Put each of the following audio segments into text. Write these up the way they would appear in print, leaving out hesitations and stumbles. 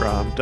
From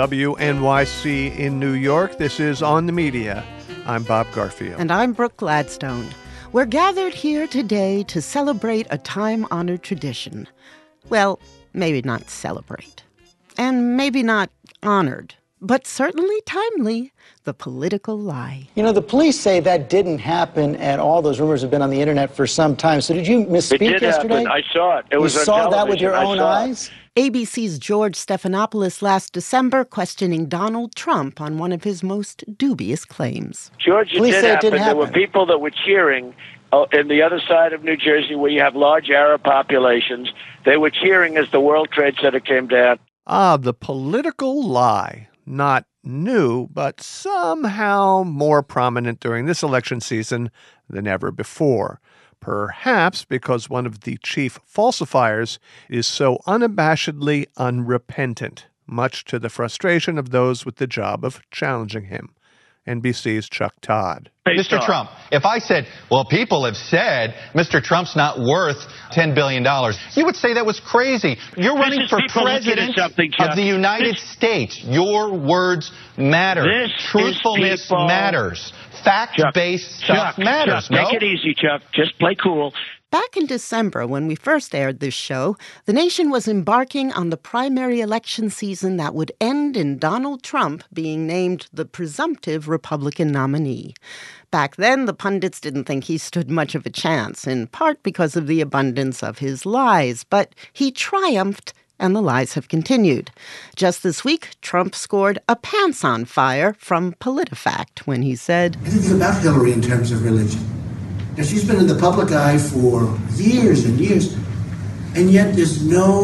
WNYC in New York, this is On the Media. I'm Bob Garfield. And I'm Brooke Gladstone. We're gathered here today to celebrate a time-honored tradition. Well, maybe not celebrate. And maybe not honored, but certainly timely. The political lie. You know, the police say that didn't happen, and all those rumors have been on the internet for some time. So did you misspeak yesterday? It did happen. I saw it. It was on television. You saw that with your own eyes? ABC's George Stephanopoulos last December questioning Donald Trump on one of his most dubious claims. George, it did happen. There were people that were cheering in the other side of New Jersey where you have large Arab populations. They were cheering as the World Trade Center came down. The political lie. Not new, but somehow more prominent during this election season than ever before. Perhaps because one of the chief falsifiers is so unabashedly unrepentant, much to the frustration of those with the job of challenging him. NBC's Chuck Todd. Mr. Trump, if I said, well, people have said Mr. Trump's not worth $10 billion, you would say that was crazy. You're running for president of the United States. Your words matter. Truthfulness matters. Fact-based stuff matters. Chuck, take it easy, Chuck. Just play cool. Back in December, when we first aired this show, the nation was embarking on the primary election season that would end in Donald Trump being named the presumptive Republican nominee. Back then, the pundits didn't think he stood much of a chance, in part because of the abundance of his lies. But he triumphed, and the lies have continued. Just this week, Trump scored a pants on fire from PolitiFact when he said, "Anything about Hillary in terms of religion? Now, she's been in the public eye for years and years, and yet there's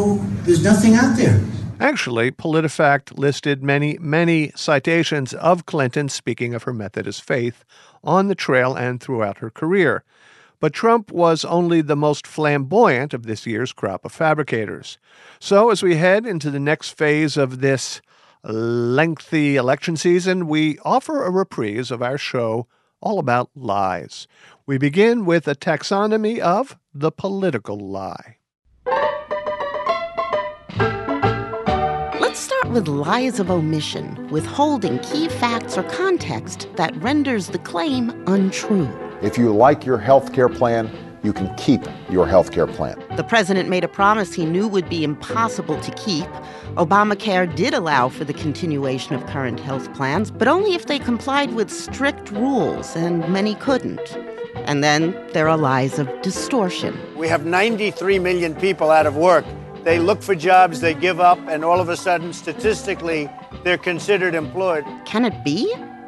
nothing out there." Actually, PolitiFact listed many citations of Clinton speaking of her Methodist faith on the trail and throughout her career. But Trump was only the most flamboyant of this year's crop of fabricators. So as we head into the next phase of this lengthy election season, we offer a reprise of our show all about lies. We begin with a taxonomy of the political lie. Let's start with lies of omission, withholding key facts or context that renders the claim untrue. If you like your health care plan, you can keep your health care plan. The president made a promise he knew would be impossible to keep. Obamacare did allow for the continuation of current health plans, but only if they complied with strict rules, and many couldn't. And then there are lies of distortion. We have 93 million people out of work. They look for jobs, they give up, and all of a sudden, statistically, they're considered employed. Can it be?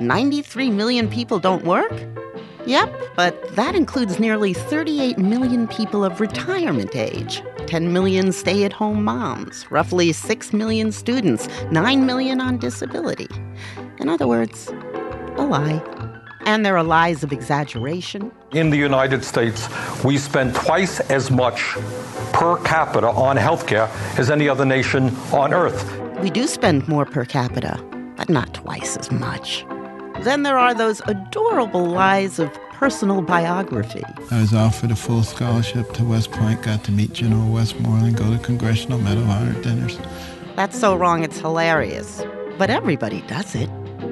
93 million people don't work? Yep, but that includes nearly 38 million people of retirement age, 10 million stay-at-home moms, roughly 6 million students, 9 million on disability. In other words, a lie. And there are lies of exaggeration. In the United States, we spend twice as much per capita on healthcare as any other nation on earth. We do spend more per capita, but not twice as much. Then there are those adorable lies of personal biography. I was offered a full scholarship to West Point, got to meet General Westmoreland, go to Congressional Medal of Honor dinners. That's so wrong it's hilarious. But everybody does it.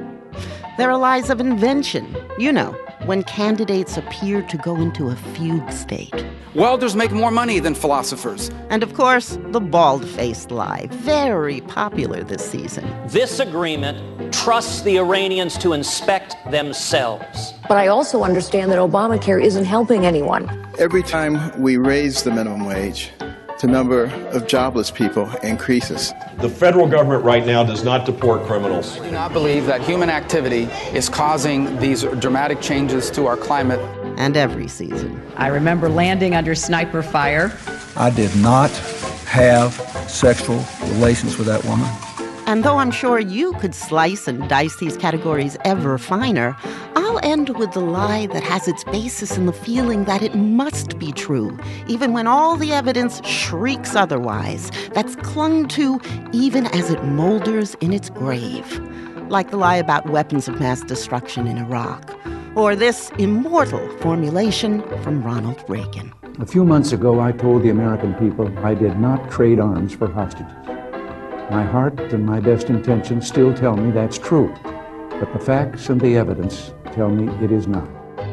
There are lies of invention. You know, when candidates appear to go into a fugue state. Welders make more money than philosophers. And of course, the bald-faced lie, very popular this season. This agreement trusts the Iranians to inspect themselves. But I also understand that Obamacare isn't helping anyone. Every time we raise the minimum wage, the number of jobless people increases. The federal government right now does not deport criminals. I do not believe that human activity is causing these dramatic changes to our climate. And every season. I remember landing under sniper fire. I did not have sexual relations with that woman. And though I'm sure you could slice and dice these categories ever finer, I'll end with the lie that has its basis in the feeling that it must be true, even when all the evidence shrieks otherwise, that's clung to even as it molders in its grave. Like the lie about weapons of mass destruction in Iraq, or this immortal formulation from Ronald Reagan. A few months ago, I told the American people I did not trade arms for hostages. My heart and my best intentions still tell me that's true, but the facts and the evidence tell me it is not.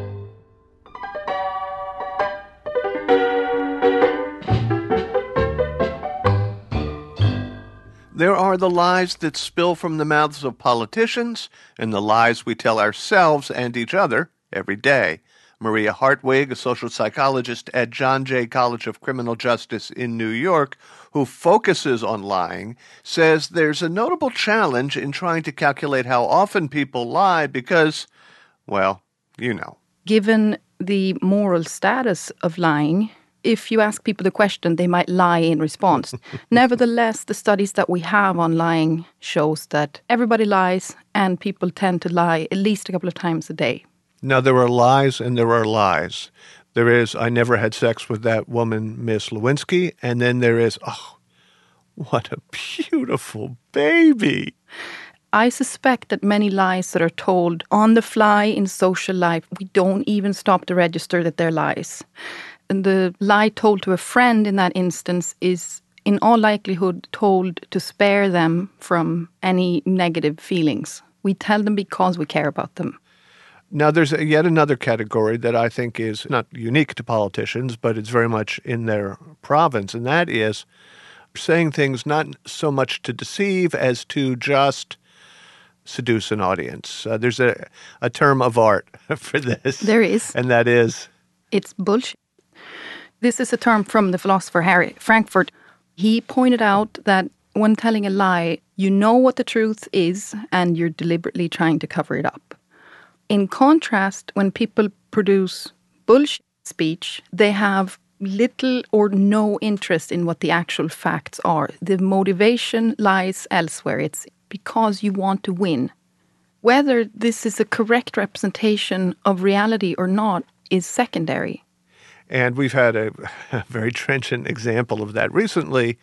There are the lies that spill from the mouths of politicians and the lies we tell ourselves and each other every day. Maria Hartwig, a social psychologist at John Jay College of Criminal Justice in New York, who focuses on lying, says there's a notable challenge in trying to calculate how often people lie because, well, you know. Given the moral status of lying, if you ask people the question, they might lie in response. Nevertheless, the studies that we have on lying shows that everybody lies and people tend to lie at least a couple of times a day. Now, there are lies and there are lies. There is, I never had sex with that woman, Miss Lewinsky. And then there is, oh, what a beautiful baby. I suspect that many lies that are told on the fly in social life, we don't even stop to register that they're lies. And the lie told to a friend in that instance is in all likelihood told to spare them from any negative feelings. We tell them because we care about them. Now, there's yet another category that I think is not unique to politicians, but it's very much in their province, and that is saying things not so much to deceive as to just seduce an audience. There's a term of art for this. There is. And that is? It's bullshit. This is a term from the philosopher Harry Frankfurt. He pointed out that when telling a lie, you know what the truth is and you're deliberately trying to cover it up. In contrast, when people produce bullshit speech, they have little or no interest in what the actual facts are. The motivation lies elsewhere. It's because you want to win. Whether this is a correct representation of reality or not is secondary. And we've had a very trenchant example of that recently.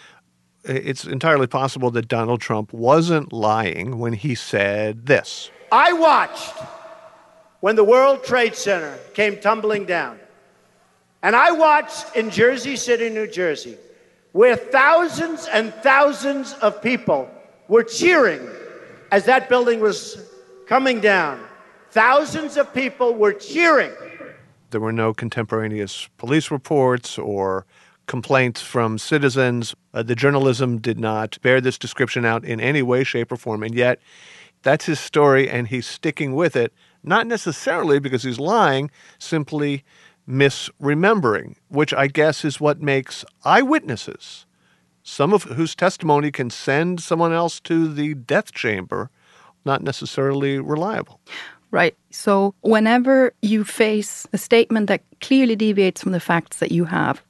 It's entirely possible that Donald Trump wasn't lying when he said this. I watched when the World Trade Center came tumbling down. And I watched in Jersey City, New Jersey, where thousands and thousands of people were cheering as that building was coming down. Thousands of people were cheering. There were no contemporaneous police reports or complaints from citizens. The journalism did not bear this description out in any way, shape, or form. And yet, that's his story, and he's sticking with it, not necessarily because he's lying, simply misremembering, which I guess is what makes eyewitnesses, some of whose testimony can send someone else to the death chamber, not necessarily reliable. Right. So whenever you face a statement that clearly deviates from the facts that you have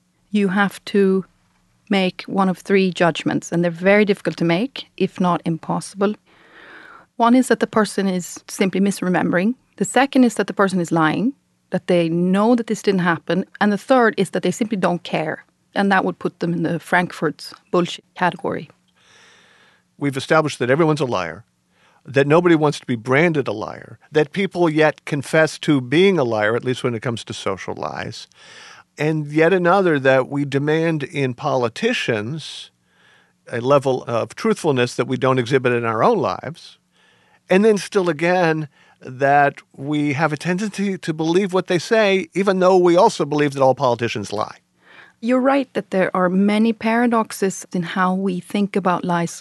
to make one of three judgments, and they're very difficult to make, if not impossible. One is that the person is simply misremembering. The second is that the person is lying, that they know that this didn't happen. And the third is that they simply don't care. And that would put them in the Frankfurt's bullshit category. We've established that everyone's a liar, that nobody wants to be branded a liar, that people yet confess to being a liar, at least when it comes to social lies. And yet another, that we demand in politicians a level of truthfulness that we don't exhibit in our own lives. And then still again, that we have a tendency to believe what they say, even though we also believe that all politicians lie. You're right that there are many paradoxes in how we think about lies.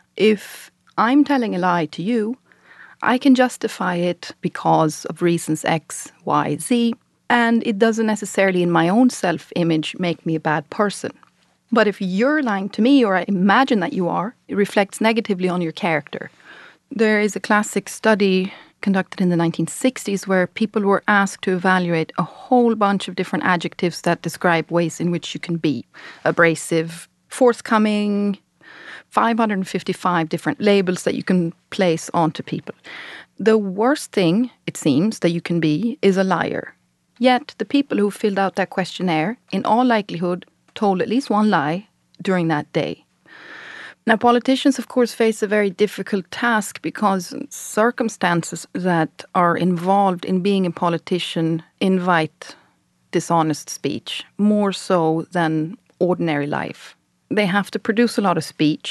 If I'm telling a lie to you, I can justify it because of reasons X, Y, Z, and it doesn't necessarily in my own self-image make me a bad person. But if you're lying to me, or I imagine that you are, it reflects negatively on your character. There is a classic study conducted in the 1960s where people were asked to evaluate a whole bunch of different adjectives that describe ways in which you can be abrasive, forthcoming, 555 different labels that you can place onto people. The worst thing, it seems, that you can be is a liar. Yet the people who filled out that questionnaire, in all likelihood, told at least one lie during that day. Now, politicians, of course, face a very difficult task because circumstances that are involved in being a politician invite dishonest speech, more so than ordinary life. They have to produce a lot of speech.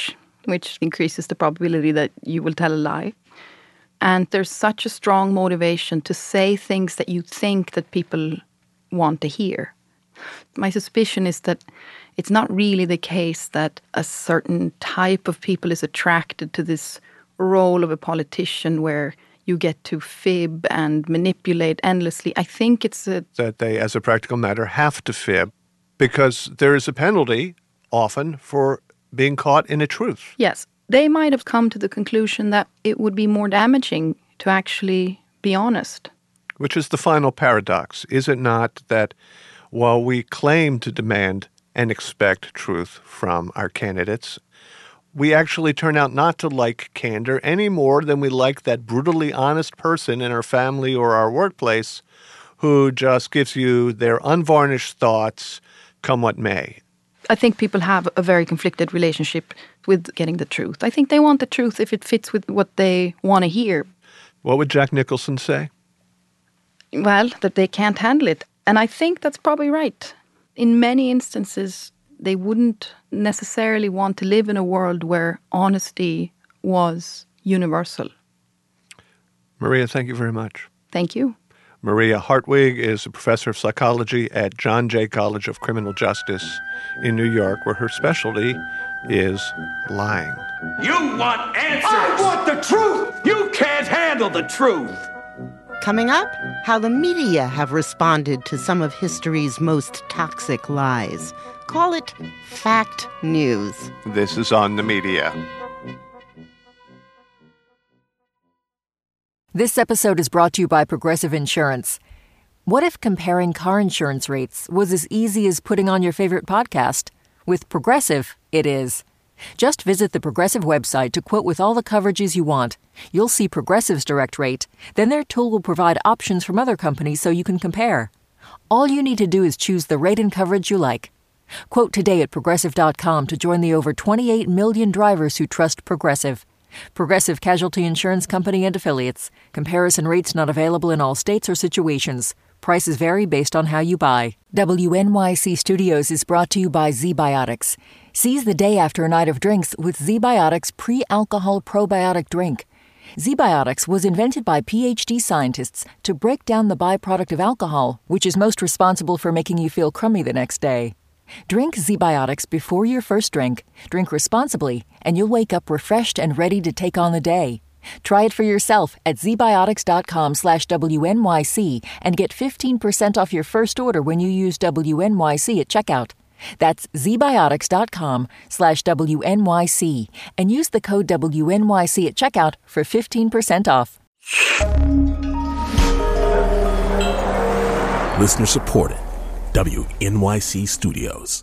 which increases the probability that you will tell a lie. And there's such a strong motivation to say things that you think that people want to hear. My suspicion is that it's not really the case that a certain type of people is attracted to this role of a politician where you get to fib and manipulate endlessly. I think it's that they, as a practical matter, have to fib because there is a penalty often for being caught in a truth. Yes. They might have come to the conclusion that it would be more damaging to actually be honest. Which is the final paradox, is it not, that while we claim to demand and expect truth from our candidates, we actually turn out not to like candor any more than we like that brutally honest person in our family or our workplace who just gives you their unvarnished thoughts, come what may. I think people have a very conflicted relationship with getting the truth. I think they want the truth if it fits with what they want to hear. What would Jack Nicholson say? Well, that they can't handle it. And I think that's probably right. In many instances, they wouldn't necessarily want to live in a world where honesty was universal. Maria, thank you very much. Thank you. Maria Hartwig is a professor of psychology at John Jay College of Criminal Justice in New York, where her specialty is lying. You want answers! I want the truth! You can't handle the truth! Coming up, how the media have responded to some of history's most toxic lies. Call it fact news. This is On the Media. This episode is brought to you by Progressive Insurance. What if comparing car insurance rates was as easy as putting on your favorite podcast? With Progressive, it is. Just visit the Progressive website to quote with all the coverages you want. You'll see Progressive's direct rate. Then their tool will provide options from other companies so you can compare. All you need to do is choose the rate and coverage you like. Quote today at Progressive.com to join the over 28 million drivers who trust Progressive. Progressive Casualty Insurance Company and Affiliates. Comparison rates not available in all states or situations. Prices vary based on how you buy. WNYC Studios is brought to you by ZBiotics. Seize the day after a night of drinks with ZBiotics pre-alcohol probiotic drink. ZBiotics was invented by PhD scientists to break down the byproduct of alcohol, which is most responsible for making you feel crummy the next day. Drink ZBiotics before your first drink. Drink responsibly, and you'll wake up refreshed and ready to take on the day. Try it for yourself at zbiotics.com/WNYC and get 15% off your first order when you use WNYC at checkout. That's zbiotics.com/WNYC and use the code WNYC at checkout for 15% off. Listener supported. WNYC Studios.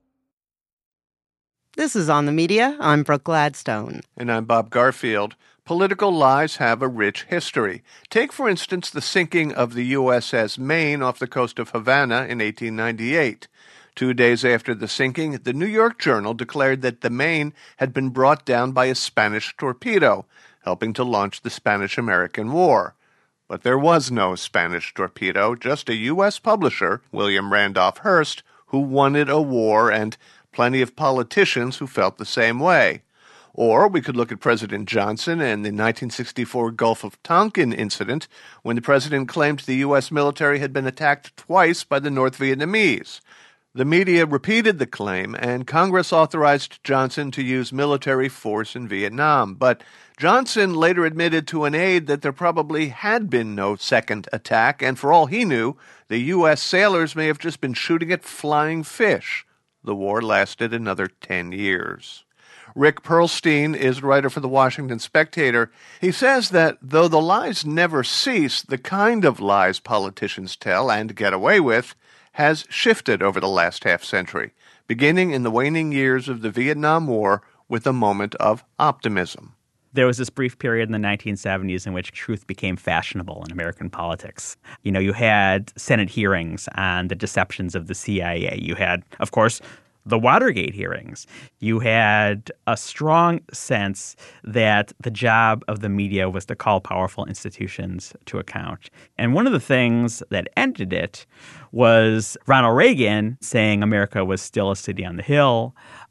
This is On the Media. I'm Brooke Gladstone. And I'm Bob Garfield. Political lies have a rich history. Take, for instance, the sinking of the USS Maine off the coast of Havana in 1898. 2 days after the sinking, the New York Journal declared that the Maine had been brought down by a Spanish torpedo, helping to launch the Spanish-American War. But there was no Spanish torpedo, just a U.S. publisher, William Randolph Hearst, who wanted a war, and plenty of politicians who felt the same way. Or we could look at President Johnson and the 1964 Gulf of Tonkin incident, when the president claimed the U.S. military had been attacked twice by the North Vietnamese. The media repeated the claim, and Congress authorized Johnson to use military force in Vietnam. But Johnson later admitted to an aide that there probably had been no second attack, and for all he knew, the U.S. sailors may have just been shooting at flying fish. The war lasted another 10 years. Rick Perlstein is a writer for the Washington Spectator. He says that though the lies never cease, the kind of lies politicians tell and get away with has shifted over the last half-century, beginning in the waning years of the Vietnam War with a moment of optimism. There was this brief period in the 1970s in which truth became fashionable in American politics. You know, you had Senate hearings on the deceptions of the CIA. You had, of course, the Watergate hearings. You had a strong sense that the job of the media was to call powerful institutions to account. And one of the things that ended it was Ronald Reagan saying America was still a city on the hill.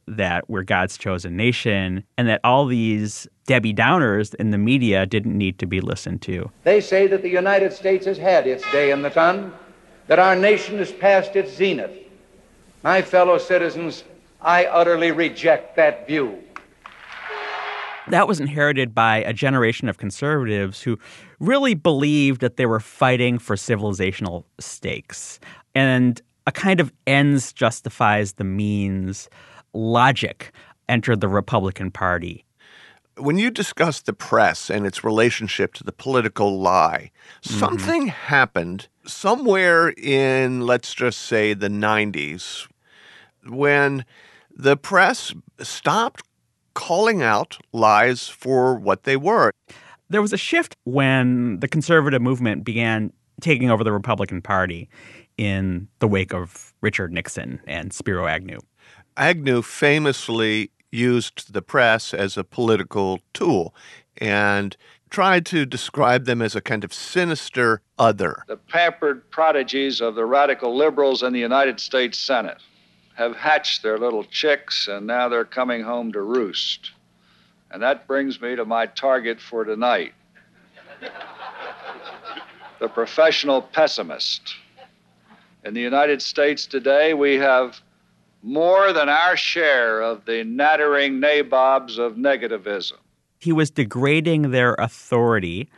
that we're God's chosen nation and that all these Debbie Downers in the media didn't need to be listened to. They say that the United States has had its day in the sun, that our nation has passed its zenith. My fellow citizens, I utterly reject that view. That was inherited by a generation of conservatives who really believed that they were fighting for civilizational stakes. And a kind of ends justifies the means logic entered the Republican Party. When you discuss the press and its relationship to the political lie, something happened somewhere in, let's just say, the 90s when the press stopped calling out lies for what they were. There was a shift when the conservative movement began taking over the Republican Party in the wake of Richard Nixon and Spiro Agnew. Agnew famously used the press as a political tool and tried to describe them as a kind of sinister other. The pampered prodigies of the radical liberals in the United States Senate have hatched their little chicks, and now they're coming home to roost. And that brings me to my target for tonight. The professional pessimist. In the United States today, we have more than our share of the nattering nabobs of negativism. He was degrading their authority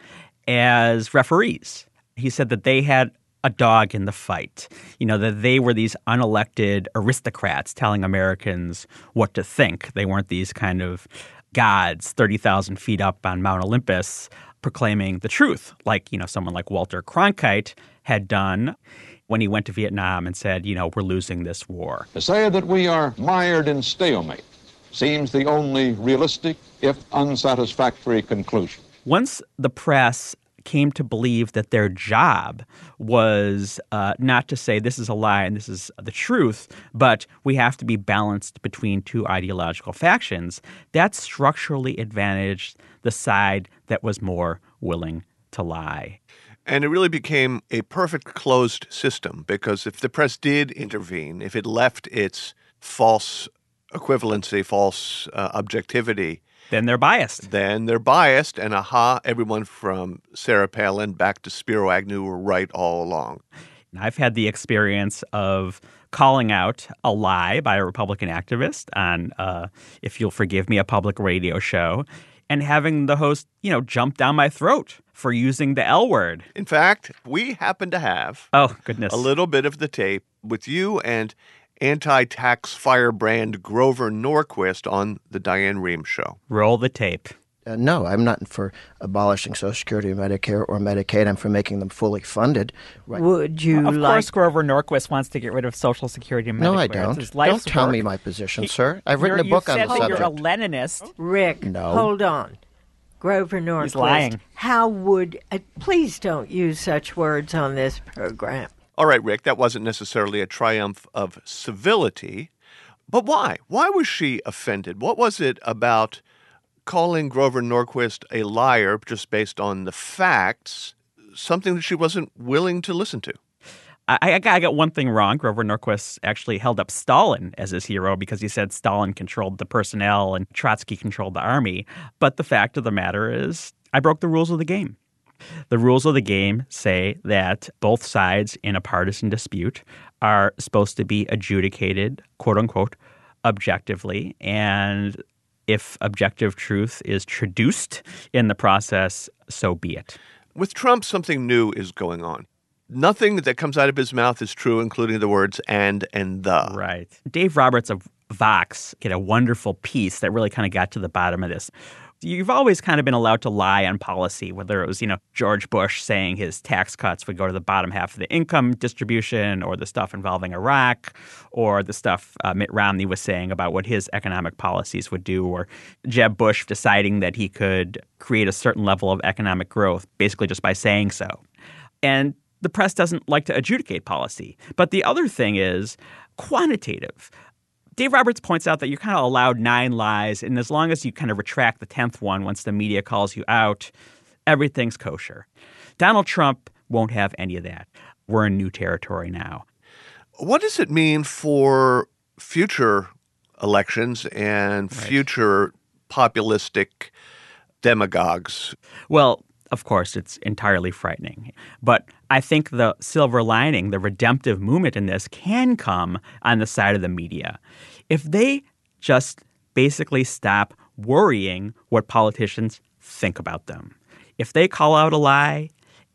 as referees. He said that they had a dog in the fight, that they were these unelected aristocrats telling Americans what to think. They weren't these kind of gods 30,000 feet up on Mount Olympus proclaiming the truth, like, someone like Walter Cronkite had done when he went to Vietnam and said, we're losing this war. To say that we are mired in stalemate seems the only realistic, if unsatisfactory, conclusion. Once the press came to believe that their job was not to say this is a lie and this is the truth, but we have to be balanced between two ideological factions, that structurally advantaged the side that was more willing to lie. And it really became a perfect closed system because if the press did intervene, if it left its false equivalency, false objectivity, then they're biased. And everyone from Sarah Palin back to Spiro Agnew were right all along. I've had the experience of calling out a lie by a Republican activist on, if you'll forgive me, a public radio show, and having the host, jump down my throat for using the L word. In fact, we happen to have a little bit of the tape with you and anti-tax firebrand Grover Norquist on the Diane Rehm show. Roll the tape. No, I'm not for abolishing Social Security or Medicare or Medicaid. I'm for making them fully funded. Right. Would you Of course, Grover Norquist wants to get rid of Social Security and Medicare. No, I don't. Don't tell me my position, sir. I've written a book on the subject. You're a Leninist. Rick, no. Hold on. Grover Norquist. He's lying. How would... please don't use such words on this program. All right, Rick, that wasn't necessarily a triumph of civility. But why? Why was she offended? What was it about calling Grover Norquist a liar just based on the facts, something that she wasn't willing to listen to? I got one thing wrong. Grover Norquist actually held up Stalin as his hero because he said Stalin controlled the personnel and Trotsky controlled the army. But the fact of the matter is I broke the rules of the game. The rules of the game say that both sides in a partisan dispute are supposed to be adjudicated, quote unquote, objectively. And if objective truth is traduced in the process, so be it. With Trump, something new is going on. Nothing that comes out of his mouth is true, including the words and the. Right. Dave Roberts of Vox did a wonderful piece that really kind of got to the bottom of this. You've always kind of been allowed to lie on policy, whether it was, George Bush saying his tax cuts would go to the bottom half of the income distribution, or the stuff involving Iraq, or the stuff Mitt Romney was saying about what his economic policies would do, or Jeb Bush deciding that he could create a certain level of economic growth basically just by saying so. And the press doesn't like to adjudicate policy. But the other thing is quantitative. Dave Roberts points out that you're kind of allowed 9 lies, and as long as you kind of retract the 10th one once the media calls you out, everything's kosher. Donald Trump won't have any of that. We're in new territory now. What does it mean for future elections and future populistic demagogues. Well, of course, it's entirely frightening. But I think the silver lining, the redemptive movement in this can come on the side of the media. If they just basically stop worrying what politicians think about them. If they call out a lie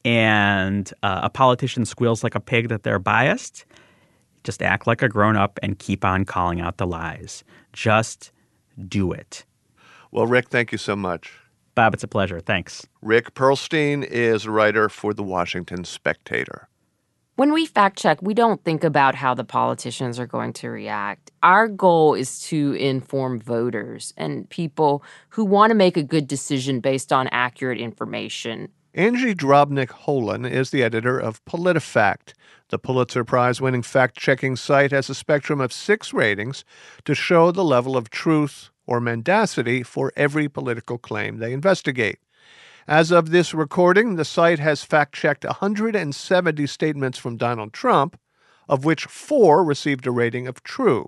and a politician squeals like a pig that they're biased, just act like a grown-up and keep on calling out the lies. Just do it. Well, Rick, thank you so much. Bob, it's a pleasure. Thanks. Rick Perlstein is a writer for The Washington Spectator. When we fact check, we don't think about how the politicians are going to react. Our goal is to inform voters and people who want to make a good decision based on accurate information. Angie Drobnik-Holan is the editor of PolitiFact. The Pulitzer Prize-winning fact-checking site has a spectrum of 6 ratings to show the level of truth or mendacity for every political claim they investigate. As of this recording, the site has fact-checked 170 statements from Donald Trump, of which 4 received a rating of true.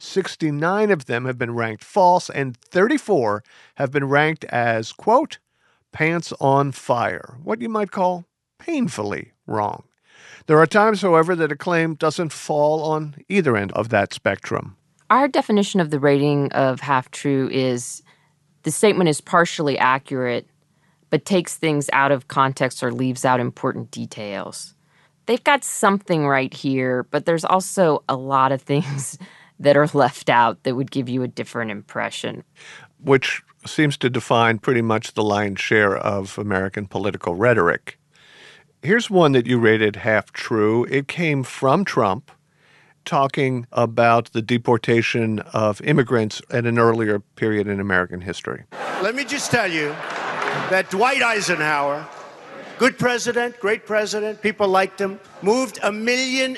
69 of them have been ranked false, and 34 have been ranked as, quote, pants on fire, what you might call painfully wrong. There are times, however, that a claim doesn't fall on either end of that spectrum. Our definition of the rating of half-true is the statement is partially accurate, but takes things out of context or leaves out important details. They've got something right here, but there's also a lot of things that are left out that would give you a different impression. Which seems to define pretty much the lion's share of American political rhetoric. Here's one that you rated half true. It came from Trump, talking about the deportation of immigrants at an earlier period in American history. Let me just tell you that Dwight Eisenhower, good president, great president, people liked him, moved 1.5 million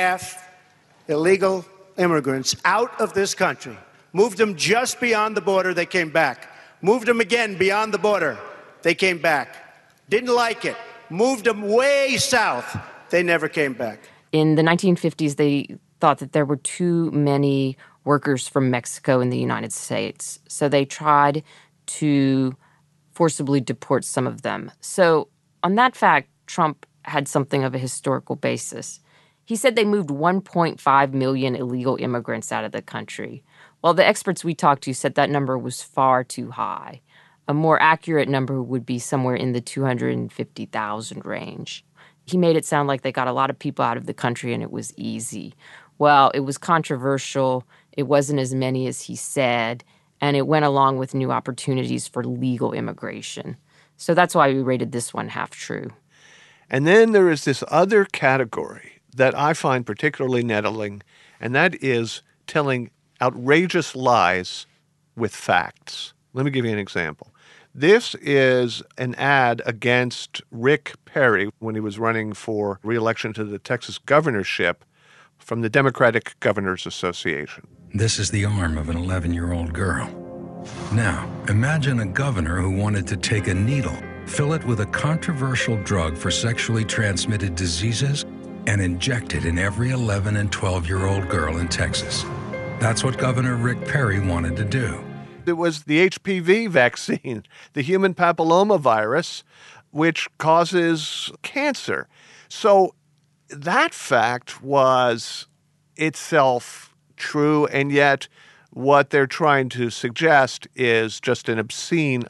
illegal immigrants out of this country. Moved them just beyond the border, they came back. Moved them again beyond the border, they came back. Didn't like it. Moved them way south, they never came back. In the 1950s, they thought that there were too many workers from Mexico in the United States. So they tried to forcibly deport some of them. So on that fact, Trump had something of a historical basis. He said they moved 1.5 million illegal immigrants out of the country. Well, the experts we talked to said that number was far too high. A more accurate number would be somewhere in the 250,000 range. He made it sound like they got a lot of people out of the country and it was easy. Well, it was controversial. It wasn't as many as he said, and it went along with new opportunities for legal immigration. So that's why we rated this one half true. And then there is this other category that I find particularly nettling, and that is telling outrageous lies with facts. Let me give you an example. This is an ad against Rick Perry when he was running for re-election to the Texas governorship from the Democratic Governors Association. This is the arm of an 11-year-old girl. Now, imagine a governor who wanted to take a needle, fill it with a controversial drug for sexually transmitted diseases, and inject it in every 11 and 12-year-old girl in Texas. That's what Governor Rick Perry wanted to do. It was the HPV vaccine, the human papillomavirus, which causes cancer. So that fact was itself true, and yet what they're trying to suggest is just an obscene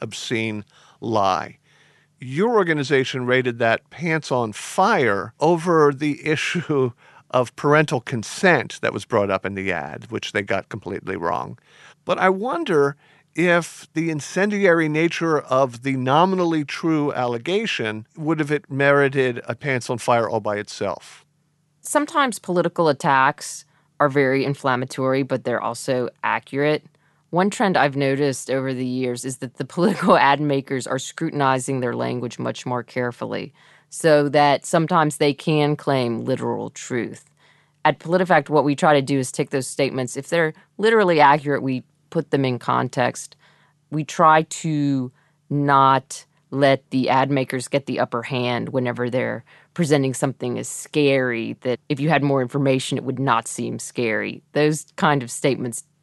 lie. Your organization rated that pants on fire over the issue of parental consent that was brought up in the ad, which they got completely wrong. But I wonder if the incendiary nature of the nominally true allegation would have it merited a pants on fire all by itself. Sometimes political attacks are very inflammatory, but they're also accurate. One trend I've noticed over the years is that the political ad makers are scrutinizing their language much more carefully, so that sometimes they can claim literal truth. At PolitiFact, what we try to do is take those statements. If they're literally accurate, we put them in context. We try to not let the ad makers get the upper hand whenever they're presenting something as scary, that if you had more information, it would not seem scary. Those kind of statements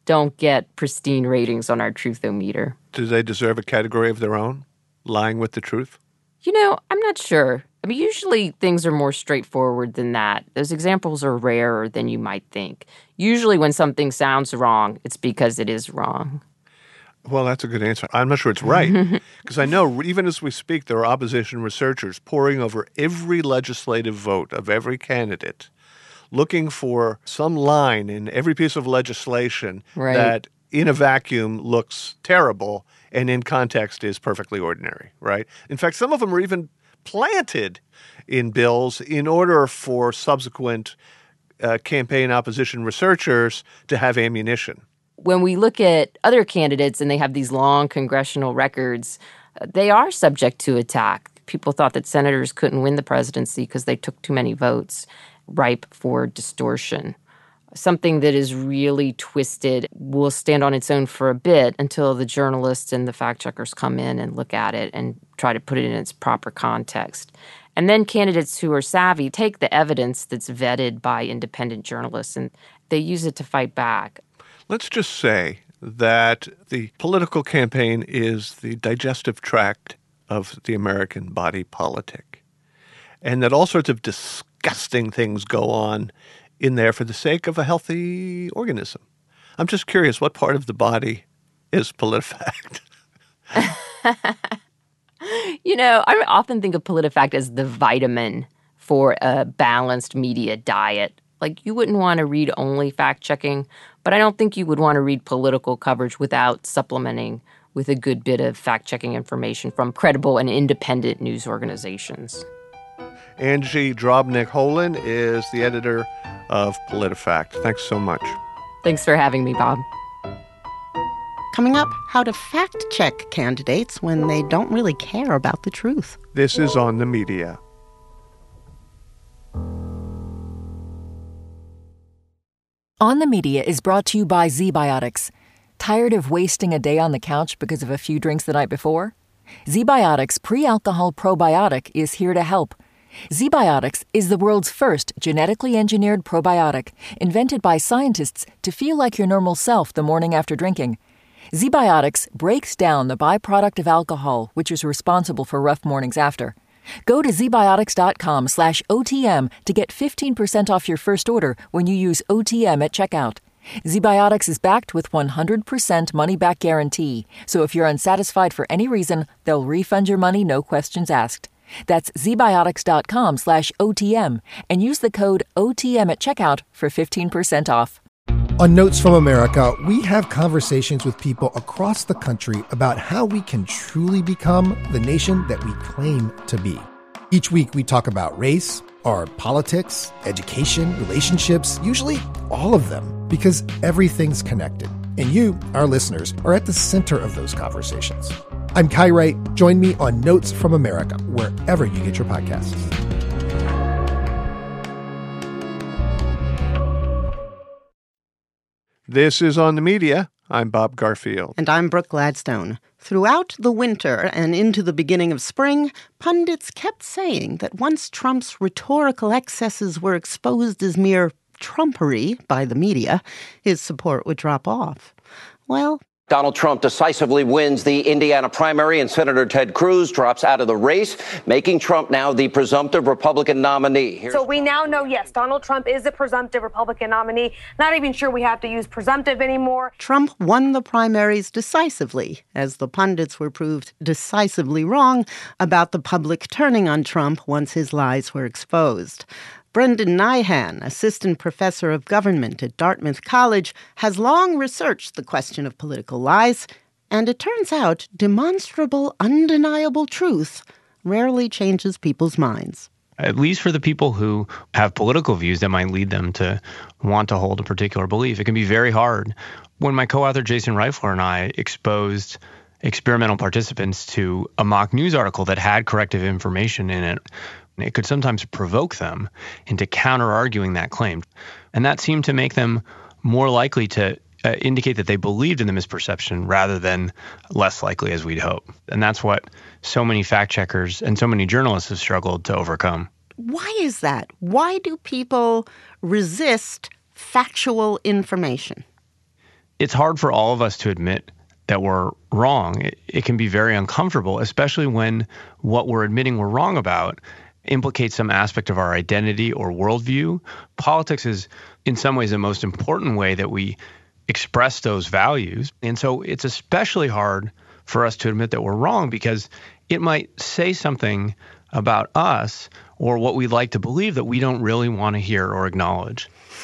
don't get pristine ratings on our truth-o-meter. Do they deserve a category of their own? Lying with the truth? I'm not sure. Usually things are more straightforward than that. Those examples are rarer than you might think. Usually when something sounds wrong, it's because it is wrong. Well, that's a good answer. I'm not sure it's right, because I know even as we speak, there are opposition researchers poring over every legislative vote of every candidate, looking for some line in every piece of legislation that in a vacuum looks terrible and in context is perfectly ordinary, right? In fact, some of them are even planted in bills in order for subsequent campaign opposition researchers to have ammunition. When we look at other candidates and they have these long congressional records, they are subject to attack. People thought that senators couldn't win the presidency because they took too many votes, ripe for distortion. Something that is really twisted will stand on its own for a bit until the journalists and the fact-checkers come in and look at it and try to put it in its proper context. And then candidates who are savvy take the evidence that's vetted by independent journalists and they use it to fight back. Let's just say that the political campaign is the digestive tract of the American body politic, and that all sorts of disgusting things go on in there for the sake of a healthy organism. I'm just curious, what part of the body is PolitiFact? I often think of PolitiFact as the vitamin for a balanced media diet. Like, you wouldn't want to read only fact-checking, but I don't think you would want to read political coverage without supplementing with a good bit of fact-checking information from credible and independent news organizations. Angie Drobnik-Holan is the editor of PolitiFact. Thanks so much. Thanks for having me, Bob. Coming up, how to fact-check candidates when they don't really care about the truth. This is On the Media. On the Media is brought to you by ZBiotics. Tired of wasting a day on the couch because of a few drinks the night before? ZBiotics Pre-Alcohol Probiotic is here to help. ZBiotics is the world's first genetically engineered probiotic, invented by scientists to feel like your normal self the morning after drinking. ZBiotics breaks down the byproduct of alcohol, which is responsible for rough mornings after. Go to zbiotics.com/OTM to get 15% off your first order when you use OTM at checkout. ZBiotics is backed with 100% money-back guarantee, so if you're unsatisfied for any reason, they'll refund your money, no questions asked. That's zbiotics.com/OTM and use the code OTM at checkout for 15% off. On Notes from America, we have conversations with people across the country about how we can truly become the nation that we claim to be. Each week, we talk about race, our politics, education, relationships, usually all of them, because everything's connected. And you, our listeners, are at the center of those conversations. I'm Kai Wright. Join me on Notes from America, wherever you get your podcasts. This is On the Media. I'm Bob Garfield. And I'm Brooke Gladstone. Throughout the winter and into the beginning of spring, pundits kept saying that once Trump's rhetorical excesses were exposed as mere Trumpery by the media, his support would drop off. Well, Donald Trump decisively wins the Indiana primary, and Senator Ted Cruz drops out of the race, making Trump now the presumptive Republican nominee. So we now know, yes, Donald Trump is a presumptive Republican nominee. Not even sure we have to use presumptive anymore. Trump won the primaries decisively, as the pundits were proved decisively wrong about the public turning on Trump once his lies were exposed. Brendan Nyhan, assistant professor of government at Dartmouth College, has long researched the question of political lies, and it turns out demonstrable, undeniable truth rarely changes people's minds. At least for the people who have political views that might lead them to want to hold a particular belief, it can be very hard. When my co-author Jason Reifler and I exposed experimental participants to a mock news article that had corrective information in it, it could sometimes provoke them into counter-arguing that claim. And that seemed to make them more likely to indicate that they believed in the misperception rather than less likely as we'd hope. And that's what so many fact-checkers and so many journalists have struggled to overcome. Why is that? Why do people resist factual information? It's hard for all of us to admit that we're wrong. It can be very uncomfortable, especially when what we're admitting we're wrong about implicates some aspect of our identity or worldview. Politics is, in some ways, the most important way that we express those values. And so it's especially hard for us to admit that we're wrong because it might say something about us or what we like to believe that we don't really want to hear or acknowledge.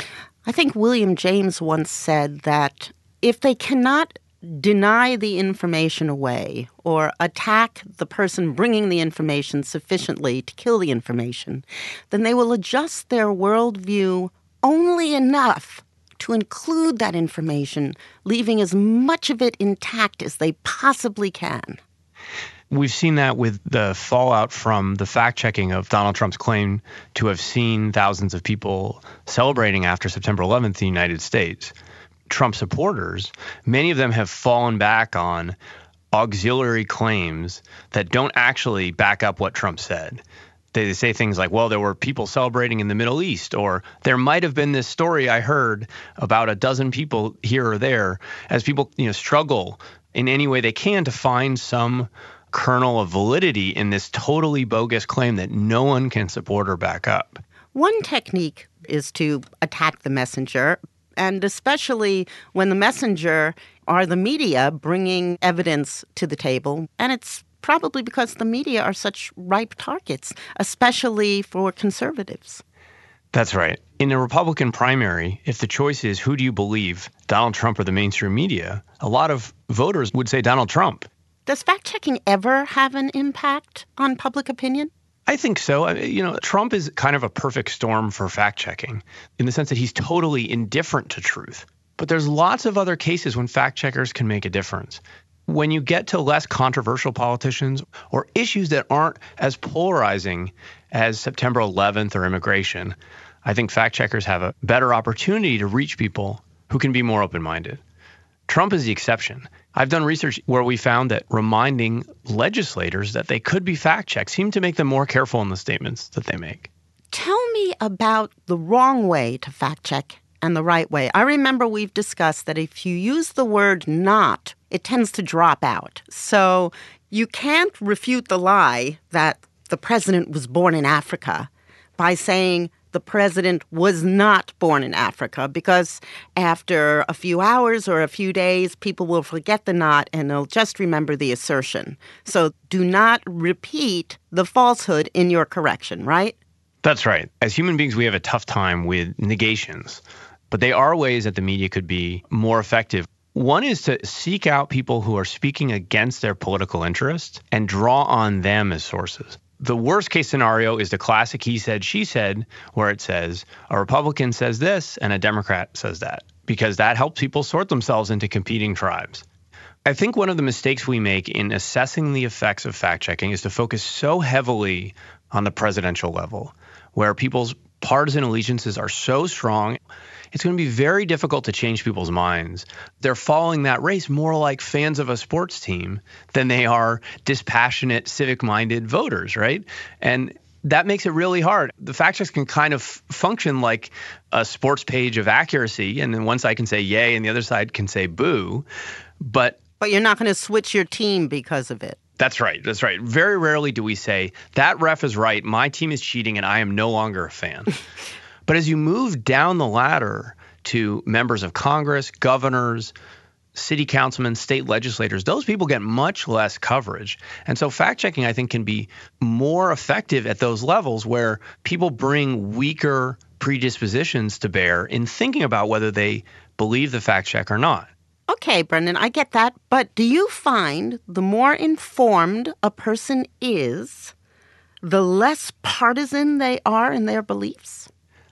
I think William James once said that if they cannot deny the information away or attack the person bringing the information sufficiently to kill the information, then they will adjust their worldview only enough to include that information, leaving as much of it intact as they possibly can. We've seen that with the fallout from the fact-checking of Donald Trump's claim to have seen thousands of people celebrating after September 11th in the United States. Trump supporters, many of them have fallen back on auxiliary claims that don't actually back up what Trump said. They say things like, well, there were people celebrating in the Middle East, or there might have been this story I heard about a dozen people here or there, as people, struggle in any way they can to find some kernel of validity in this totally bogus claim that no one can support or back up. One technique is to attack the messenger, and especially when the messenger are the media bringing evidence to the table. And it's probably because the media are such ripe targets, especially for conservatives. That's right. In a Republican primary, if the choice is who do you believe, Donald Trump or the mainstream media, a lot of voters would say Donald Trump. Does fact-checking ever have an impact on public opinion? I think so. Trump is kind of a perfect storm for fact-checking in the sense that he's totally indifferent to truth. But there's lots of other cases when fact-checkers can make a difference. When you get to less controversial politicians or issues that aren't as polarizing as September 11th or immigration, I think fact-checkers have a better opportunity to reach people who can be more open-minded. Trump is the exception. I've done research where we found that reminding legislators that they could be fact-checked seemed to make them more careful in the statements that they make. Tell me about the wrong way to fact-check and the right way. I remember we've discussed that if you use the word not, it tends to drop out. So you can't refute the lie that the president was born in Africa by saying the president was not born in Africa, because after a few hours or a few days, people will forget the not and they'll just remember the assertion. So do not repeat the falsehood in your correction, right? That's right. As human beings, we have a tough time with negations, but they are ways that the media could be more effective. One is to seek out people who are speaking against their political interests and draw on them as sources. The worst case scenario is the classic he said, she said, where it says a Republican says this and a Democrat says that, because that helps people sort themselves into competing tribes. I think one of the mistakes we make in assessing the effects of fact-checking is to focus so heavily on the presidential level, where people's partisan allegiances are so strong. It's going to be very difficult to change people's minds. They're following that race more like fans of a sports team than they are dispassionate, civic-minded voters, right? And that makes it really hard. The fact checks can kind of function like a sports page of accuracy, and then one side can say yay and the other side can say boo. But you're not going to switch your team because of it. That's right. That's right. Very rarely do we say, that ref is right, my team is cheating, and I am no longer a fan. But as you move down the ladder to members of Congress, governors, city councilmen, state legislators, those people get much less coverage. And so fact-checking, I think, can be more effective at those levels where people bring weaker predispositions to bear in thinking about whether they believe the fact check or not. Okay, Brendan, I get that. But do you find the more informed a person is, the less partisan they are in their beliefs?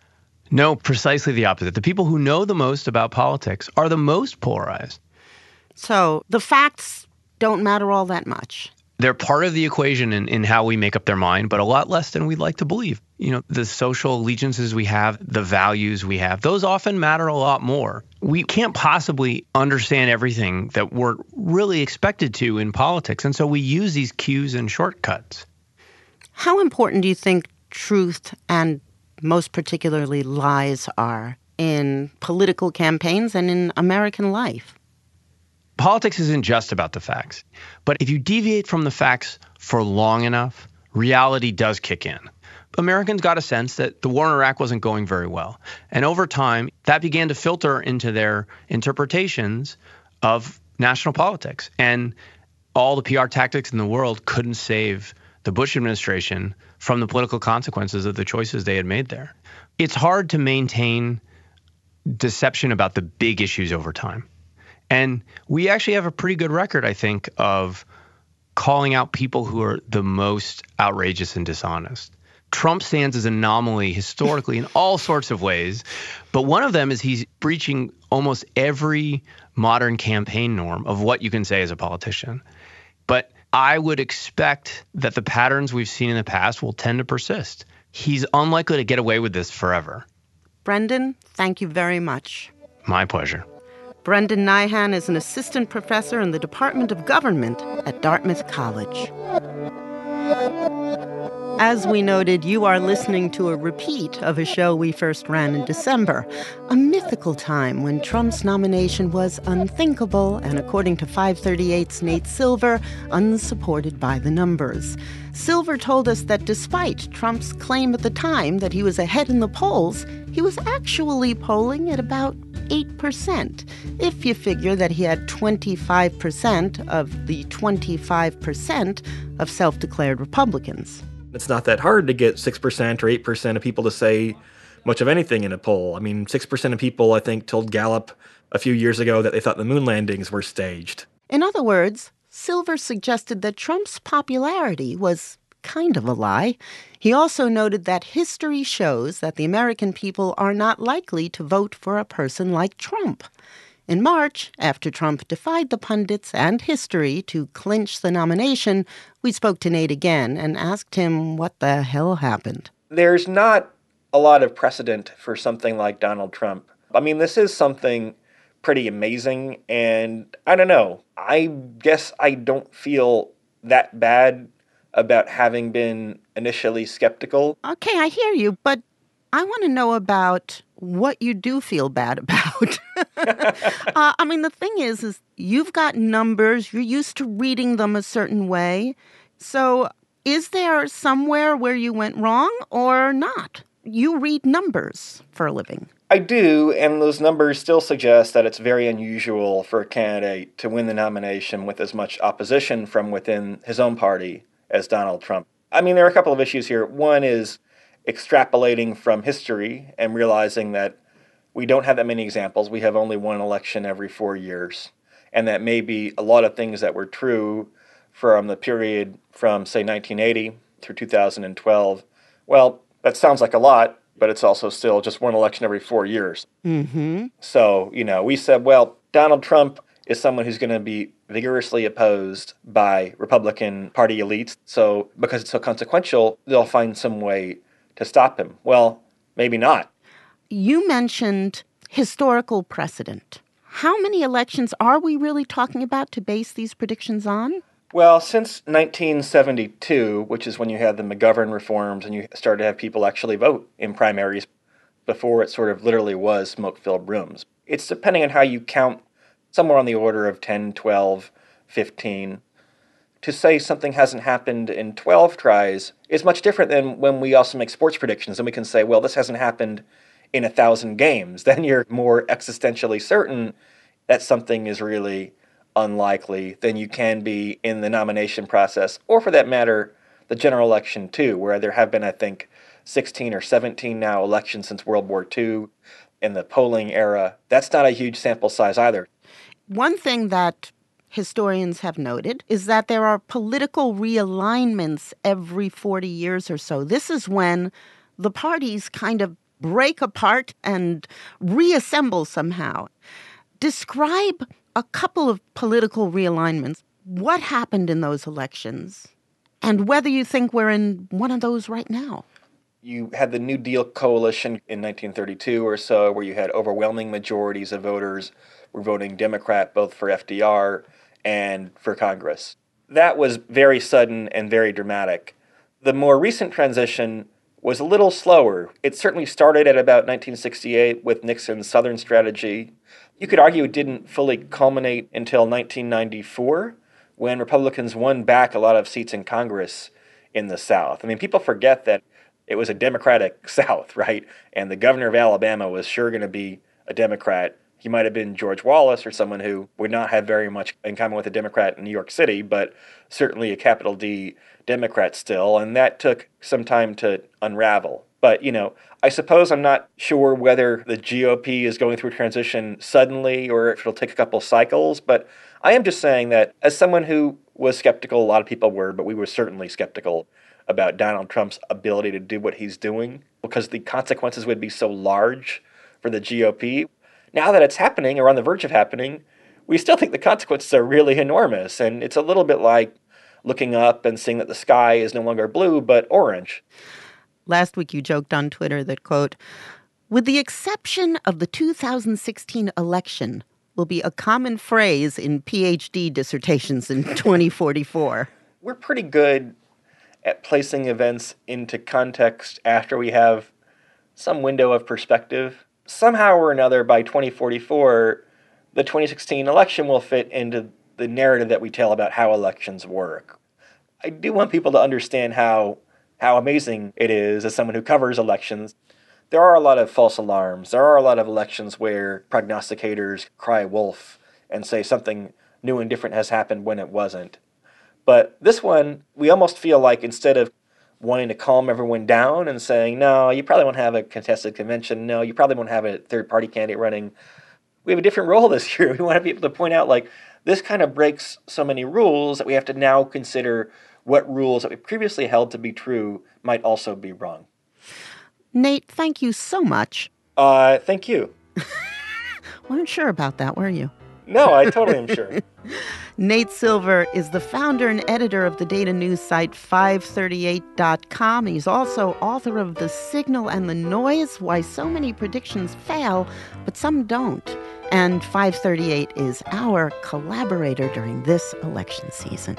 No, precisely the opposite. The people who know the most about politics are the most polarized. So the facts don't matter all that much. They're part of the equation in how we make up their mind, but a lot less than we'd like to believe. The social allegiances we have, the values we have, those often matter a lot more. We can't possibly understand everything that we're really expected to in politics, and so we use these cues and shortcuts. How important do you think truth and most particularly lies are in political campaigns and in American life. Politics isn't just about the facts. But if you deviate from the facts for long enough, reality does kick in. Americans got a sense that the war in Iraq wasn't going very well. And over time, that began to filter into their interpretations of national politics. And all the PR tactics in the world couldn't save the Bush administration from the political consequences of the choices they had made there. It's hard to maintain deception about the big issues over time. And we actually have a pretty good record, I think, of calling out people who are the most outrageous and dishonest. Trump stands as an anomaly historically in all sorts of ways, but one of them is he's breaching almost every modern campaign norm of what you can say as a politician. But I would expect that the patterns we've seen in the past will tend to persist. He's unlikely to get away with this forever. Brendan, thank you very much. My pleasure. Brendan Nyhan is an assistant professor in the Department of Government at Dartmouth College. As we noted, you are listening to a repeat of a show we first ran in December, a mythical time when Trump's nomination was unthinkable and, according to 538's Nate Silver, unsupported by the numbers. Silver told us that despite Trump's claim at the time that he was ahead in the polls, he was actually polling at about 8%, if you figure that he had 25% of the 25% of self-declared Republicans. It's not that hard to get 6% or 8% of people to say much of anything in a poll. I mean, 6% of people, I think, told Gallup a few years ago that they thought the moon landings were staged. In other words, Silver suggested that Trump's popularity was kind of a lie. He also noted that history shows that the American people are not likely to vote for a person like Trump. In March, after Trump defied the pundits and history to clinch the nomination, we spoke to Nate again and asked him what the hell happened. There's not a lot of precedent for something like Donald Trump. I mean, this is something pretty amazing, and I don't know. I guess I don't feel that bad about having been initially skeptical. Okay, I hear you, but I want to know about what you do feel bad about. I mean, the thing is you've got numbers, you're used to reading them a certain way. So is there somewhere where you went wrong or not? You read numbers for a living. I do, and those numbers still suggest that it's very unusual for a candidate to win the nomination with as much opposition from within his own party as Donald Trump. I mean, there are a couple of issues here. One is extrapolating from history and realizing that we don't have that many examples. We have only one election every 4 years, and that maybe a lot of things that were true from the period from, say, 1980 through 2012, well, that sounds like a lot, but it's also still just one election every 4 years. Mm-hmm. So, we said, well, Donald Trump is someone who's going to be vigorously opposed by Republican Party elites. So because it's so consequential, they'll find some way to stop him. Well, maybe not. You mentioned historical precedent. How many elections are we really talking about to base these predictions on? Well, since 1972, which is when you had the McGovern reforms and you started to have people actually vote in primaries, before it sort of literally was smoke-filled rooms. It's depending on how you count, somewhere on the order of 10, 12, 15. To say something hasn't happened in 12 tries is much different than when we also make sports predictions and we can say, well, this hasn't happened in 1,000 games. Then you're more existentially certain that something is really unlikely than you can be in the nomination process, or for that matter, the general election too, where there have been, I think, 16 or 17 now elections since World War II in the polling era. That's not a huge sample size either. One thing that historians have noted is that there are political realignments every 40 years or so. This is when the parties kind of break apart and reassemble somehow. Describe a couple of political realignments. What happened in those elections? And whether you think we're in one of those right now. You had the New Deal coalition in 1932 or so, where you had overwhelming majorities of voters were voting Democrat, both for FDR and for Congress. That was very sudden and very dramatic. The more recent transition was a little slower. It certainly started at about 1968 with Nixon's Southern strategy. You could argue it didn't fully culminate until 1994, when Republicans won back a lot of seats in Congress in the South. I mean, people forget that it was a Democratic South, right? And the governor of Alabama was sure going to be a Democrat. He might have been George Wallace or someone who would not have very much in common with a Democrat in New York City, but certainly a capital D Democrat still. And that took some time to unravel. But, I suppose I'm not sure whether the GOP is going through a transition suddenly or if it'll take a couple cycles. But I am just saying that as someone who was skeptical, a lot of people were, but we were certainly skeptical about Donald Trump's ability to do what he's doing because the consequences would be so large for the GOP. Now that it's happening or on the verge of happening, we still think the consequences are really enormous. And it's a little bit like looking up and seeing that the sky is no longer blue, but orange. Last week you joked on Twitter that, quote, with the exception of the 2016 election, will be a common phrase in PhD dissertations in 2044. We're pretty good at placing events into context after we have some window of perspective. Somehow or another, by 2044, the 2016 election will fit into the narrative that we tell about how elections work. I do want people to understand how amazing it is as someone who covers elections. There are a lot of false alarms. There are a lot of elections where prognosticators cry wolf and say something new and different has happened when it wasn't. But this one, we almost feel like instead of wanting to calm everyone down and saying, no, you probably won't have a contested convention. No, you probably won't have a third-party candidate running. We have a different role this year. We want to be able to point out, this kind of breaks so many rules that we have to now consider what rules that we previously held to be true might also be wrong. Nate, thank you so much. Thank you. Weren't sure about that, were you? No, I totally am sure. Nate Silver is the founder and editor of the data news site 538.com. He's also author of The Signal and the Noise, Why So Many Predictions Fail, but Some Don't. And 538 is our collaborator during this election season.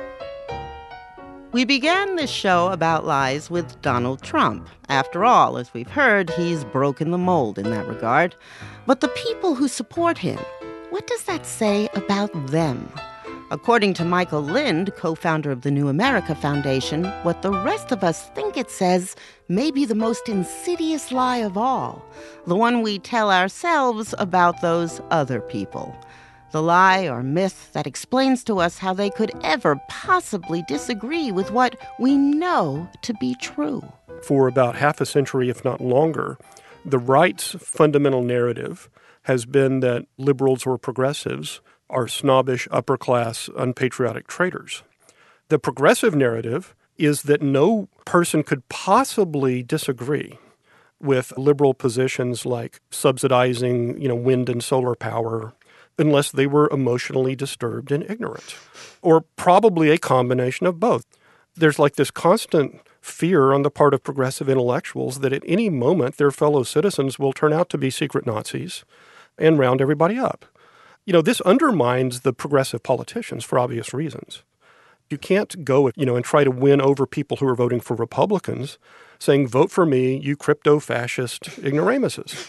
We began this show about lies with Donald Trump. After all, as we've heard, he's broken the mold in that regard. But the people who support him, what does that say about them? According to Michael Lind, co-founder of the New America Foundation, what the rest of us think it says may be the most insidious lie of all, the one we tell ourselves about those other people. The lie or myth that explains to us how they could ever possibly disagree with what we know to be true. For about half a century, if not longer, the right's fundamental narrative has been that liberals or progressives are snobbish, upper-class, unpatriotic traitors. The progressive narrative is that no person could possibly disagree with liberal positions like subsidizing, wind and solar power, unless they were emotionally disturbed and ignorant, or probably a combination of both. There's this constant fear on the part of progressive intellectuals that at any moment their fellow citizens will turn out to be secret Nazis and round everybody up. This undermines the progressive politicians for obvious reasons. You can't go, and try to win over people who are voting for Republicans saying, vote for me, you crypto-fascist ignoramuses.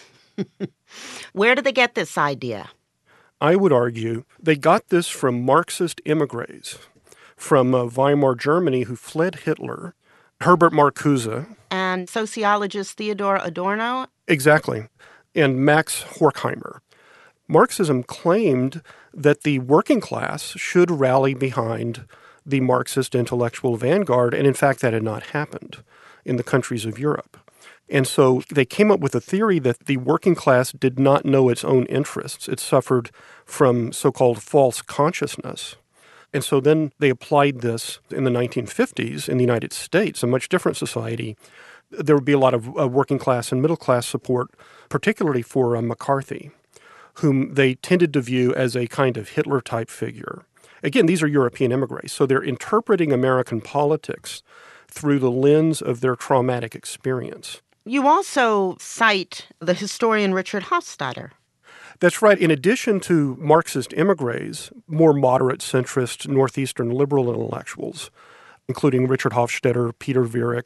Where did they get this idea? I would argue they got this from Marxist immigrants from Weimar Germany who fled Hitler, Herbert Marcuse. And sociologist Theodor Adorno? Exactly. And Max Horkheimer. Marxism claimed that the working class should rally behind the Marxist intellectual vanguard, and in fact that had not happened in the countries of Europe. And so they came up with a theory that the working class did not know its own interests. It suffered from so-called false consciousness. And so then they applied this in the 1950s in the United States, a much different society. There would be a lot of working class and middle class support, particularly for McCarthy, whom they tended to view as a kind of Hitler-type figure. Again, these are European immigrants, so they're interpreting American politics through the lens of their traumatic experience. You also cite the historian Richard Hofstadter. That's right. In addition to Marxist immigrants, more moderate, centrist, northeastern liberal intellectuals, including Richard Hofstadter, Peter Viereck,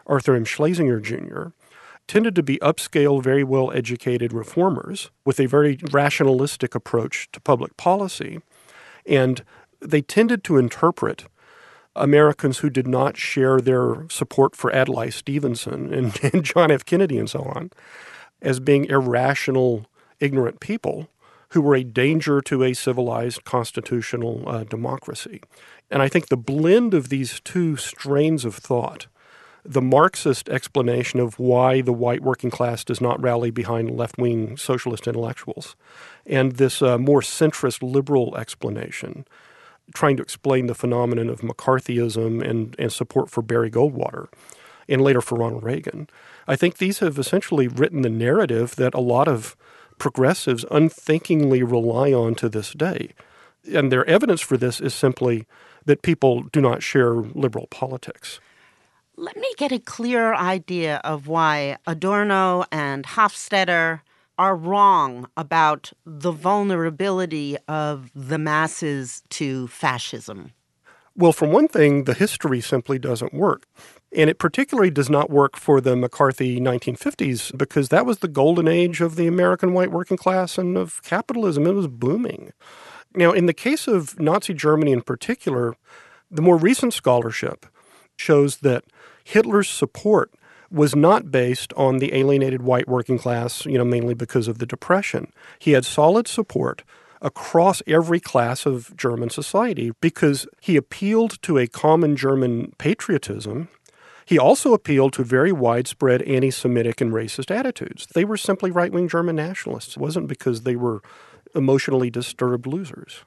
Arthur M. Schlesinger Jr., tended to be upscale, very well-educated reformers with a very rationalistic approach to public policy. And they tended to interpret Americans who did not share their support for Adlai Stevenson and John F. Kennedy and so on as being irrational, ignorant people who were a danger to a civilized constitutional democracy. And I think the blend of these two strains of thought, the Marxist explanation of why the white working class does not rally behind left-wing socialist intellectuals, and this more centrist liberal explanation, trying to explain the phenomenon of McCarthyism and support for Barry Goldwater, and later for Ronald Reagan. I think these have essentially written the narrative that a lot of progressives unthinkingly rely on to this day. And their evidence for this is simply that people do not share liberal politics. Let me get a clear idea of why Adorno and Hofstadter are wrong about the vulnerability of the masses to fascism. Well, for one thing, the history simply doesn't work. And it particularly does not work for the McCarthy 1950s because that was the golden age of the American white working class and of capitalism. It was booming. Now, in the case of Nazi Germany in particular, the more recent scholarship shows that Hitler's support was not based on the alienated white working class, mainly because of the Depression. He had solid support across every class of German society because he appealed to a common German patriotism. He also appealed to very widespread anti-Semitic and racist attitudes. They were simply right-wing German nationalists. It wasn't because they were emotionally disturbed losers.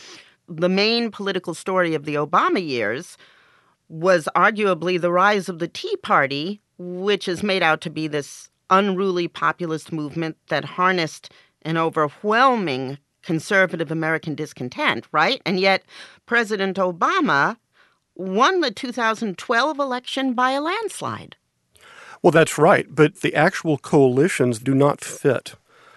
The main political story of the Obama years was arguably the rise of the Tea Party, which is made out to be this unruly populist movement that harnessed an overwhelming conservative American discontent, right? And yet President Obama won the 2012 election by a landslide. Well, that's right. But the actual coalitions do not fit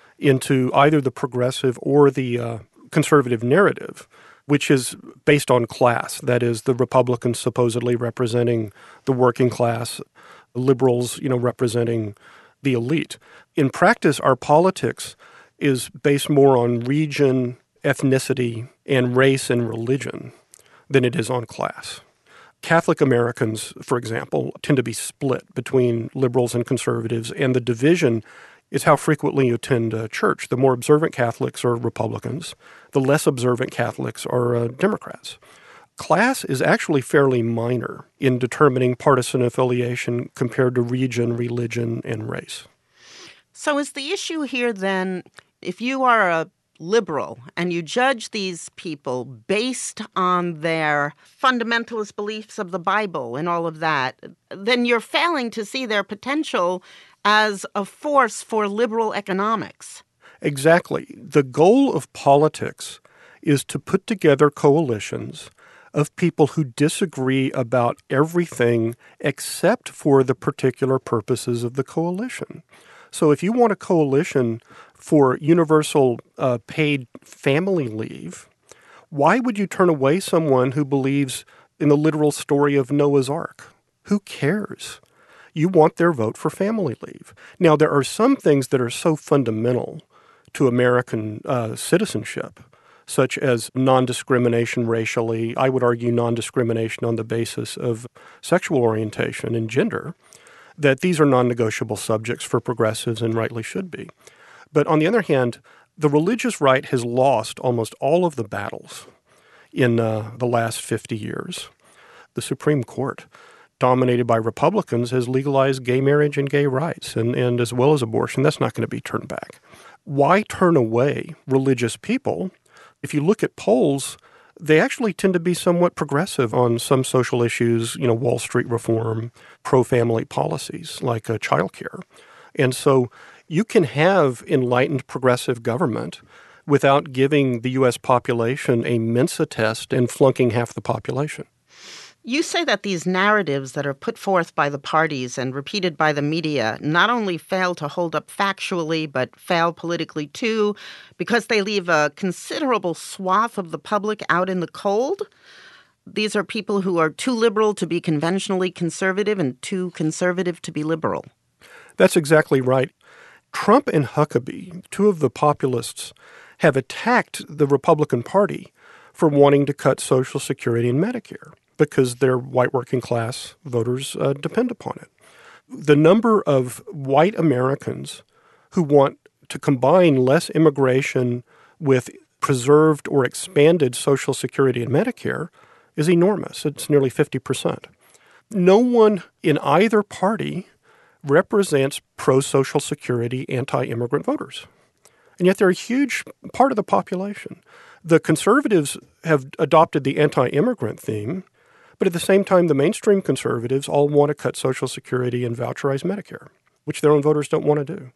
into either the progressive or the conservative narrative, which is based on class. That is, the Republicans supposedly representing the working class, liberals, representing the elite. In practice, our politics is based more on region, ethnicity, and race and religion than it is on class. Catholic Americans, for example, tend to be split between liberals and conservatives, and the division is how frequently you attend church. The more observant Catholics are Republicans. The less observant Catholics are Democrats. Class is actually fairly minor in determining partisan affiliation compared to region, religion, and race. So is the issue here then, if you are a liberal and you judge these people based on their fundamentalist beliefs of the Bible and all of that, then you're failing to see their potential as a force for liberal economics. Exactly. The goal of politics is to put together coalitions of people who disagree about everything except for the particular purposes of the coalition. So if you want a coalition for universal paid family leave, why would you turn away someone who believes in the literal story of Noah's Ark? Who cares? You want their vote for family leave. Now, there are some things that are so fundamental to American citizenship, such as non-discrimination racially. I would argue non-discrimination on the basis of sexual orientation and gender, that these are non-negotiable subjects for progressives and rightly should be. But on the other hand, the religious right has lost almost all of the battles in the last 50 years. The Supreme Court, dominated by Republicans, has legalized gay marriage and gay rights, and as well as abortion. That's not going to be turned back. Why turn away religious people? If you look at polls, they actually tend to be somewhat progressive on some social issues, Wall Street reform, pro-family policies like child care. And so you can have enlightened progressive government without giving the U.S. population a Mensa test and flunking half the population. You say that these narratives that are put forth by the parties and repeated by the media not only fail to hold up factually, but fail politically too, because they leave a considerable swath of the public out in the cold. these are people who are too liberal to be conventionally conservative and too conservative to be liberal. That's exactly right. Trump and Huckabee, two of the populists, have attacked the Republican Party for wanting to cut Social Security and Medicare because their white working class voters depend upon it. The number of white Americans who want to combine less immigration with preserved or expanded Social Security and Medicare is enormous. It's nearly 50%. No one in either party represents pro-Social Security, anti-immigrant voters. And yet they're a huge part of the population. The conservatives have adopted the anti-immigrant theme, but at the same time, the mainstream conservatives all want to cut Social Security and voucherize Medicare, which their own voters don't want to do.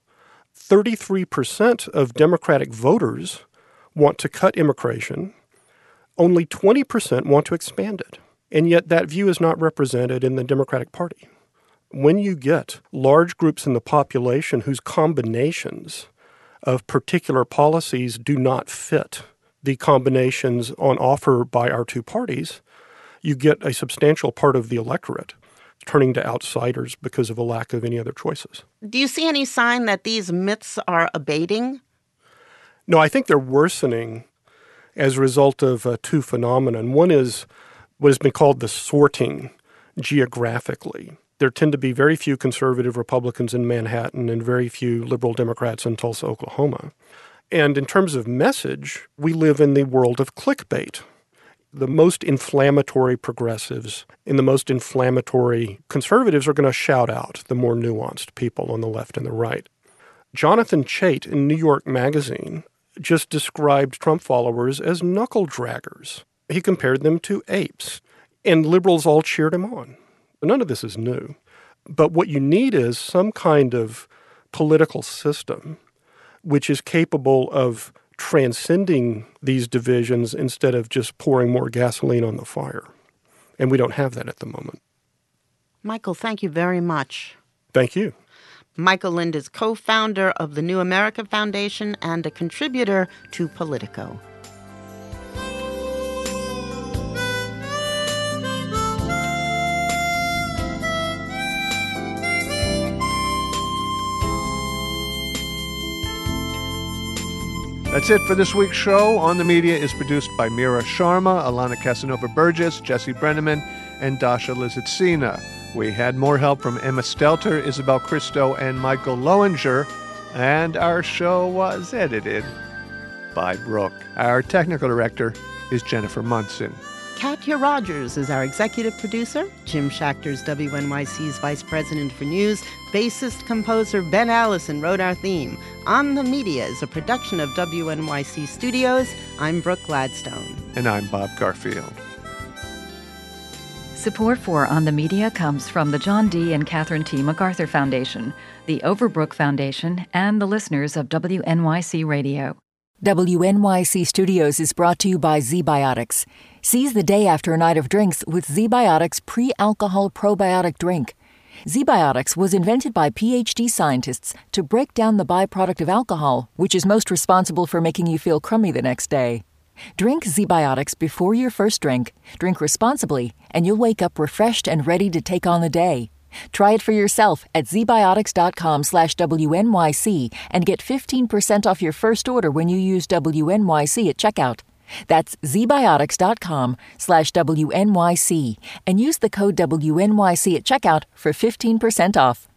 33% of Democratic voters want to cut immigration. Only 20% want to expand it. And yet that view is not represented in the Democratic Party. When you get large groups in the population whose combinations of particular policies do not fit the combinations on offer by our two parties, you get a substantial part of the electorate turning to outsiders because of a lack of any other choices. Do you see any sign that these myths are abating? No, I think they're worsening as a result of two phenomena. One is what has been called the sorting geographically. There tend to be very few conservative Republicans in Manhattan and very few liberal Democrats in Tulsa, Oklahoma. And in terms of message, we live in the world of clickbait. The most inflammatory progressives and the most inflammatory conservatives are going to shout out the more nuanced people on the left and the right. Jonathan Chait in New York Magazine just described Trump followers as knuckle draggers. He compared them to apes, and liberals all cheered him on. None of this is new. But what you need is some kind of political system which is capable of transcending these divisions instead of just pouring more gasoline on the fire. And we don't have that at the moment. Michael, thank you very much. Thank you. Michael Lind is co-founder of the New America Foundation and a contributor to Politico. That's it for this week's show. On the Media is produced by Mira Sharma, Alana Casanova-Burgess, Jesse Brenneman, and Dasha Lizitsina. We had more help from Emma Stelter, Isabel Christo, and Michael Loewinger, and our show was edited by Brooke. Our technical director is Jennifer Munson. Katya Rogers is our executive producer. Jim Schachter's WNYC's vice president for news. Bassist-composer Ben Allison wrote our theme. On the Media is a production of WNYC Studios. I'm Brooke Gladstone. And I'm Bob Garfield. Support for On the Media comes from the John D. and Catherine T. MacArthur Foundation, the Overbrook Foundation, and the listeners of WNYC Radio. WNYC Studios is brought to you by ZBiotics. Seize the day after a night of drinks with ZBiotics pre-alcohol probiotic drink. ZBiotics was invented by PhD scientists to break down the byproduct of alcohol, which is most responsible for making you feel crummy the next day. Drink ZBiotics before your first drink, drink responsibly, and you'll wake up refreshed and ready to take on the day. Try it for yourself at zbiotics.com/WNYC and get 15% off your first order when you use WNYC at checkout. That's zbiotics.com/WNYC and use the code WNYC at checkout for 15% off.